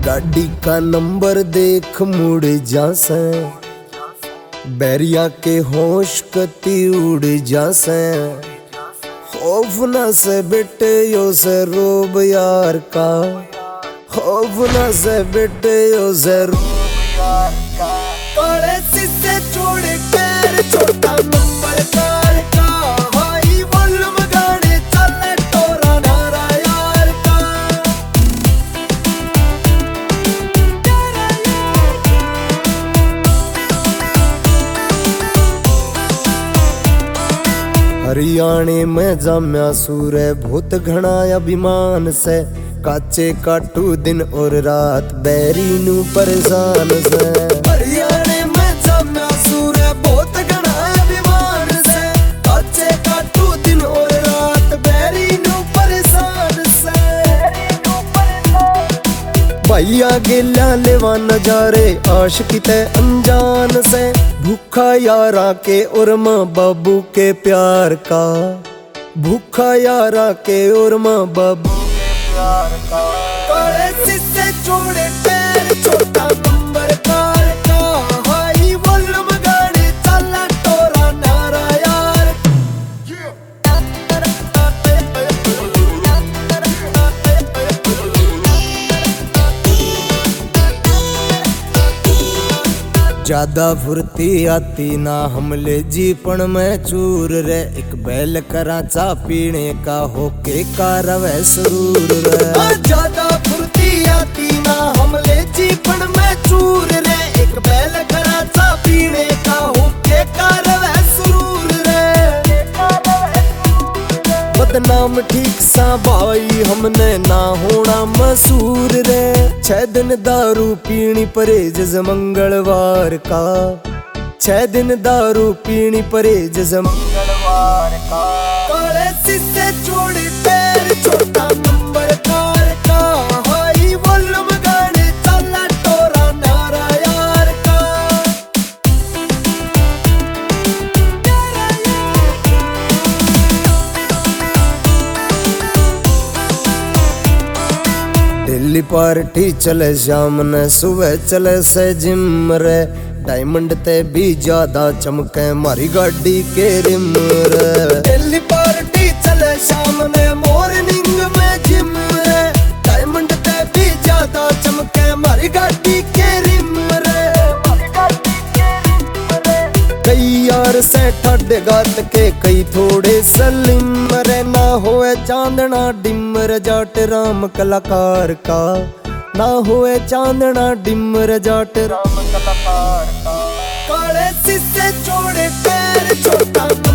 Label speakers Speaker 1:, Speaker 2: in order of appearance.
Speaker 1: गाड़ी का नंबर देख मुड़ जासे, बैरिया के होश कती उड़ जासे। खौफ न से बेटे यो से रोब यार का, खौफ न से बेटे यो से रोब यार का। काले शीशे छोड़ पैर छोटा नंबर कार का, हाई वॉल्यूम गाने चले टोरा नारा यार का। हरियाणे में जाम्या सूर्य बहुत घना अभिमान से, काचे काटू दिन और रात बैरी नू परेशान से। हरियाणे में जाम्या सूर्य बहुत घना अभिमान से, काचे काटू दिन और रात बैरी नू परेशान से। भैया गेल्या लेवा नजारे आशिकी ते अनजान से, भूखा यारा के और माँ बाबू के प्यार का, भूखा यारा के और माँ बाबू प्यार का। काले शीशे छोड़े पैर छोटा नंबर कार का, हाई वॉल्यूम गाने चला टोरा नारा यार। ज्यादा फुर्ती आती ना हमले जीपन में चूर रे, एक बैल कराचा पीने का होके का रवे सुरूर रे। ज्यादा फुर्ती आती ना हमले जीपन में चूर रे, एक बैल कराचा पीने का होके का रवे सुरूर रे। बदनाम ठीक सा भाई हमने ना होना मसूर रे, 6 दिन दारू पीनी परहेज मंगलवार का, 6 दिन दारू पीनी परहेज मंगलवार का। काले शीशे छोड़े पैर छोटा नंबर कार का, हाई वॉल्यूम गाने चला टोरा नारा यार का। दिल्ली पार्टी चले शाम ने, सुबह चले से जिम रे, डायमंड ते भी ज्यादा चमके मारी गाड़ी के रिम रे। दिल्ली पार्टी चले शाम ने, मॉर्निंग में जिम रे, डायमंड ते भी ज्यादा चमके मारी गाड़ी के रिम रे। कई यार से ठाडे गात के कई थोड़े सलिम रे, ना होए चांदना डिमर जाट राम कलाकार का, ना होए चांदना डिमर जाट राम कलाकार का। काले शीशे छोड़े पैर छोटा